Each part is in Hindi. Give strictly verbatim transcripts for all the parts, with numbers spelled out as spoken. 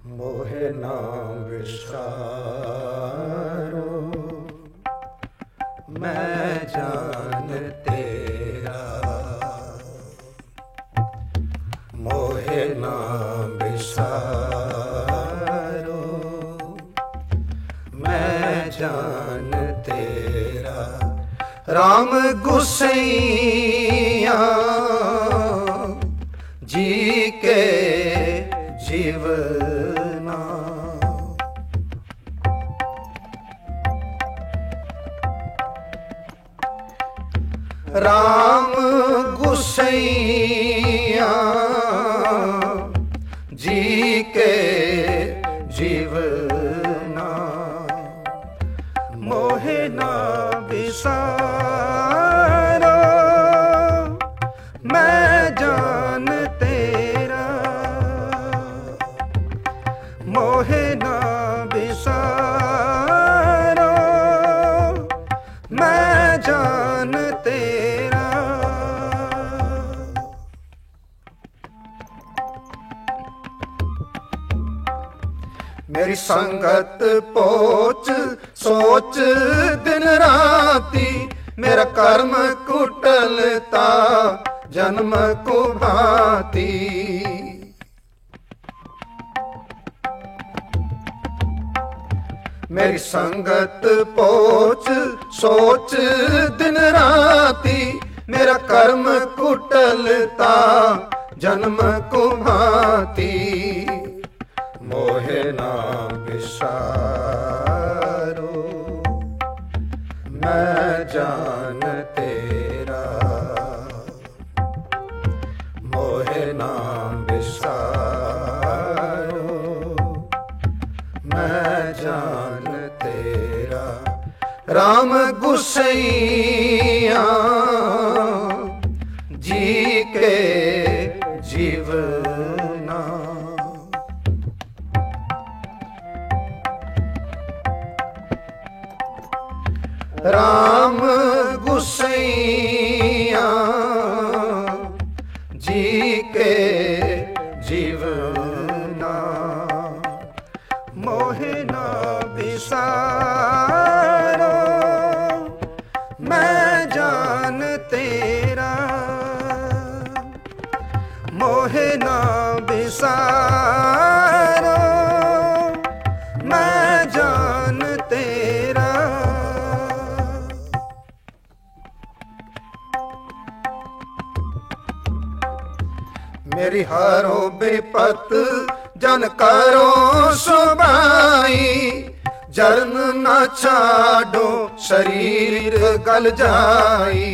मोहे नाम विसारो मैं जान तेरा, मोहे नाम विसारो मैं जान तेरा। राम गुसैया जी के जीवना, राम गुसैया जी के जीवना, मोहे ना विसारो मैं जान तेरा, मोहे ना विसारो मैं जान तेरा। मेरी संगत पोच सोच दिन राती, मेरा कर्म कुटलता जन्म को भांति। मेरी संगत पोच सोच दिन राती, मेरा कर्म कुटलता जन्म को भांति। मोहे ना विसारो मैं जान तेरा, मोहे ना विसारो मैं जान तेरा। राम गुसैया जी के जीवना, राम गुसैया जी के जीवना, मोहे ना विसारो मैं जान तेरा, मोहे ना विसारो मैं जान तेरा। मेरी हरो बेपत जन करो सुबाई, जरन न छाडो शरीर गल जाई।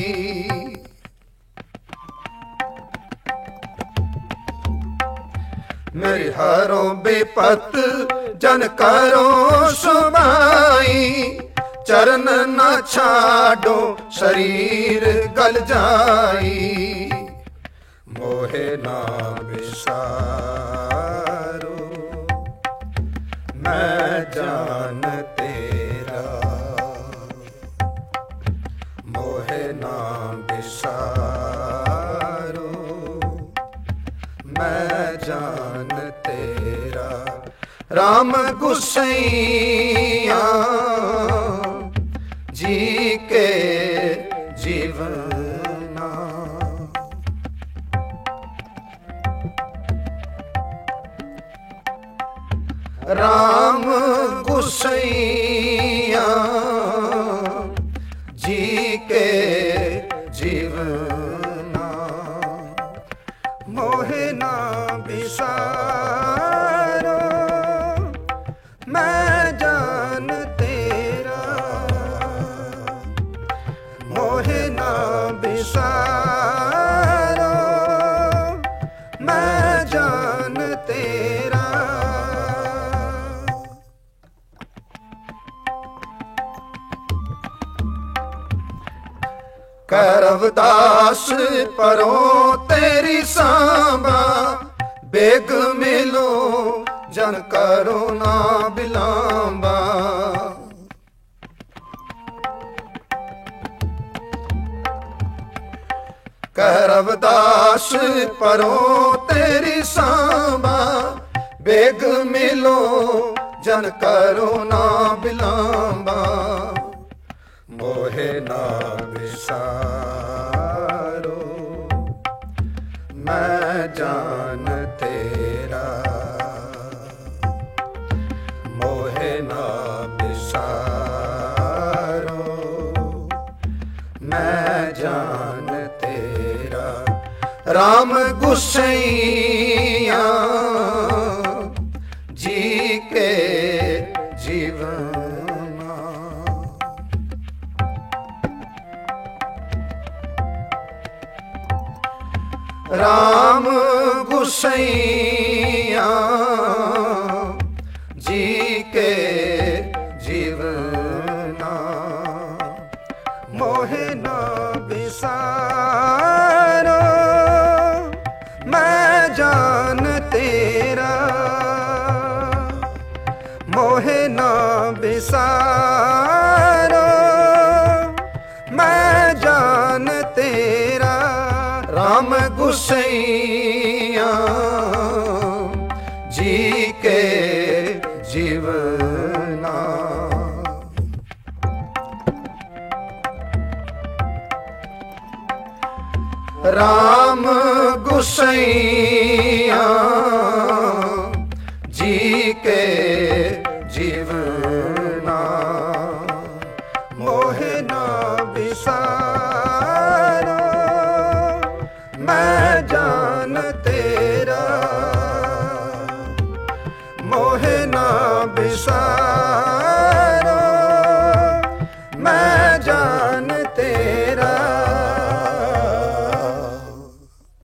मेरी हरो बेपत जन करो सुबाई, चरण न छाडो शरीर गल जाई। मोहे ना विसारो मैं जान तेरा, मोहे ना विसारो मैं जान तेरा। राम गुसैया जी के जीवना, राम गुसैया जी के जीवना, मोहे ना विसारो मैं जान तेरा, मोहे ना विसारो मैं जान तेरा। करवदास परो तेरी सांबा, बेग मिलो जन करो ना बिलांबा। करवदास परो तेरी सांबा, बेग मिलो जन करो ना बिलांबा, मोहे ना बिसारो मैं जान तेरा, मोहे ना बिसारो मैं जान तेरा। राम गुसैया जी के जीवना, राम गुसैया जी के जीवना, मोहे ना बिसारो मैं जान तेरा, मोहे ना बिसारो मैं जान तेरा। राम गुसैया जी के जीवना, राम गुसैया